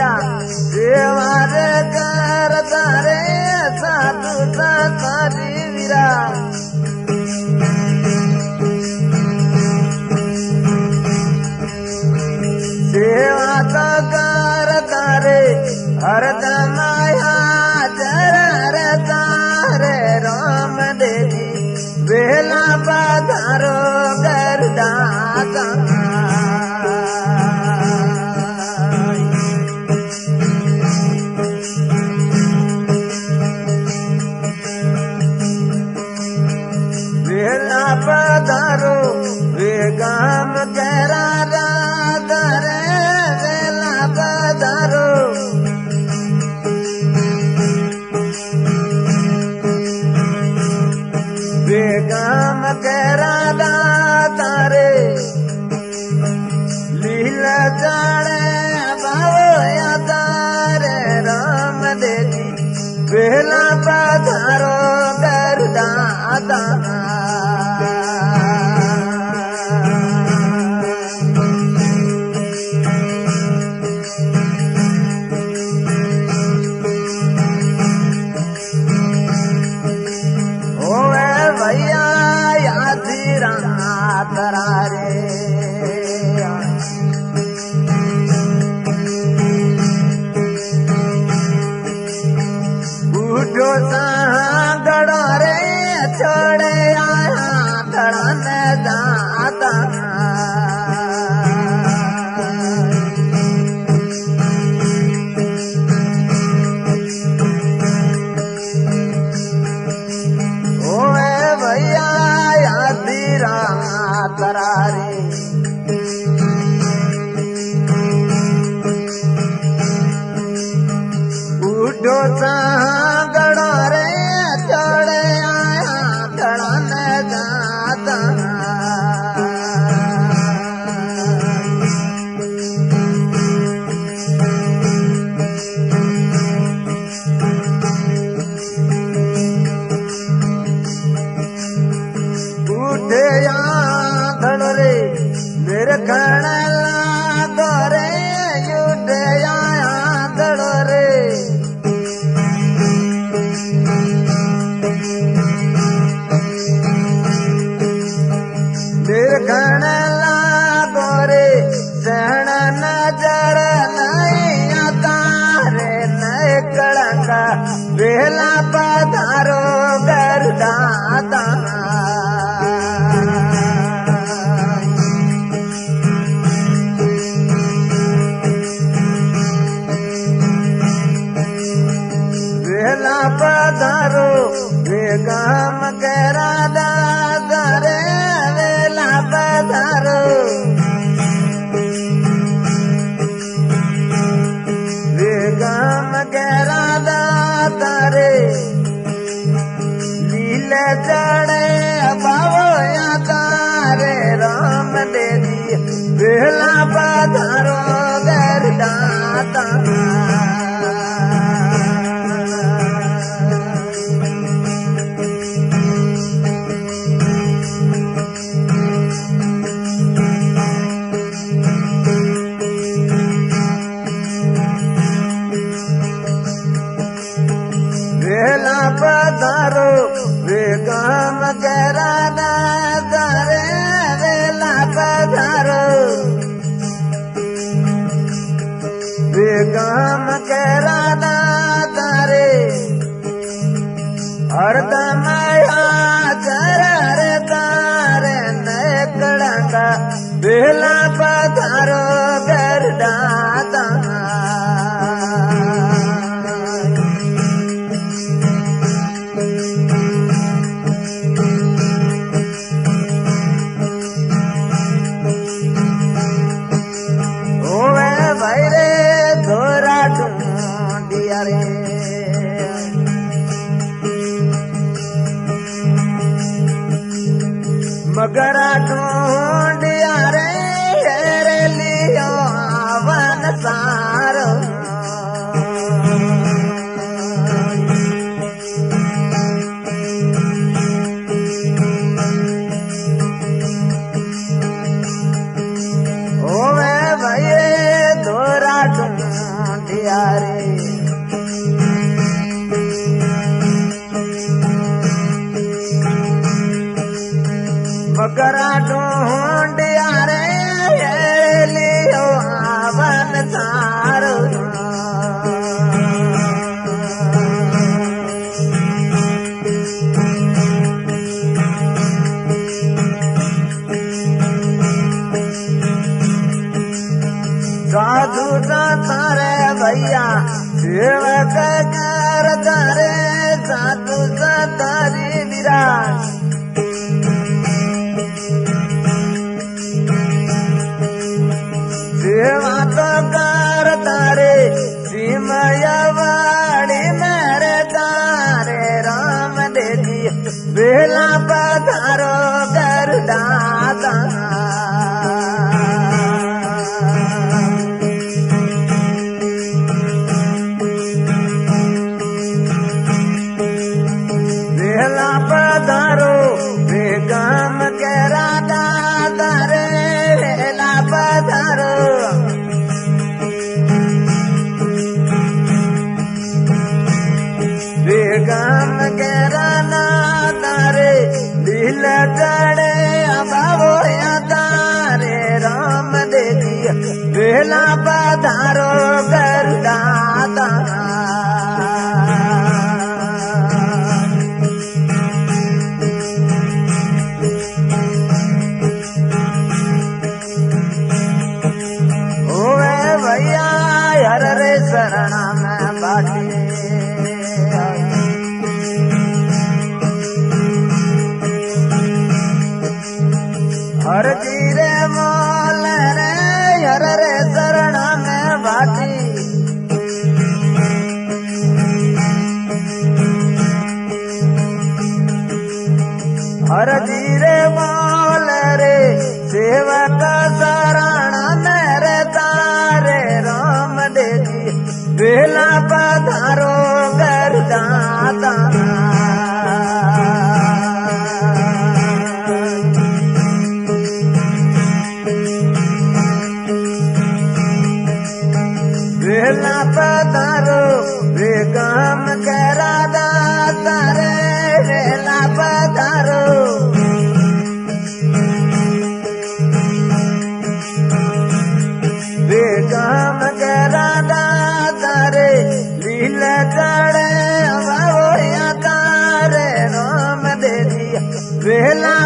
देवार कर तारे साधु सारी वीरा सेवा तो कर तारे हरदम हाजर तारे राम देवी वेला पधारो गरदाता वेला पधारो वे गाम गरा रे वेला पधारो वे गाम गरा तारे लीला जाने बाबो या तारे राम देवी वेला पधारो गरदाता भैया यादी रात रे उठो गड़ो रे छोड़े आया धड़न जाता करारे उठो गड़ो रे चढ़े आया धड़न जाता उठे रे मेरे घण लागो रे युद्धे आया दड़ो रे मेरे घण लागो रे सहन नजर नहीं आता रे नए कड़ंगा वेला पधारो गरदाता वेला पधारो वे गाम गरा रे वेला पधारो वे गाम गरा रे लीले चढ़े बाबो या तारे राम देवी वेला पधारो गरदाता वेला पधारो वे गाम गरा रे वेला पधारो वे गाम गरा रे हरदम हाजर तारे नए कड़ंगा वेला पधारो गरदाता मगरा ढूंढिया रे लियो वन सारो ओवे भैये धोरा ढूंढिया यारे मकरा ढूंढ यारे लियो आवन सारो साधु सारे भैया सेवक कर तारे साधु सारी विराज सेवा तो कर तारे सिमयवाड़ी मेरे तारे राम देवी बेला पधारो कर दाता पधारो बेगम के राधा तारे वेला पधारो बेगम के राधा तारे दिल चढ़े अभावो या तारे राम देवी वेला पधारो कर दाता शरणा में बाटी हर जीरे मोल रे हर रे शरणा में बाटी हर जीरे मोल रे सेवक शरणा मेरे तारे राम देवी बेला पधारो कर दाता बेला पधारो बेगम के राधा तारे बेला पधारो बेगम के राधा तारे लील चढ़े अभावो या तारे राम देवी बेला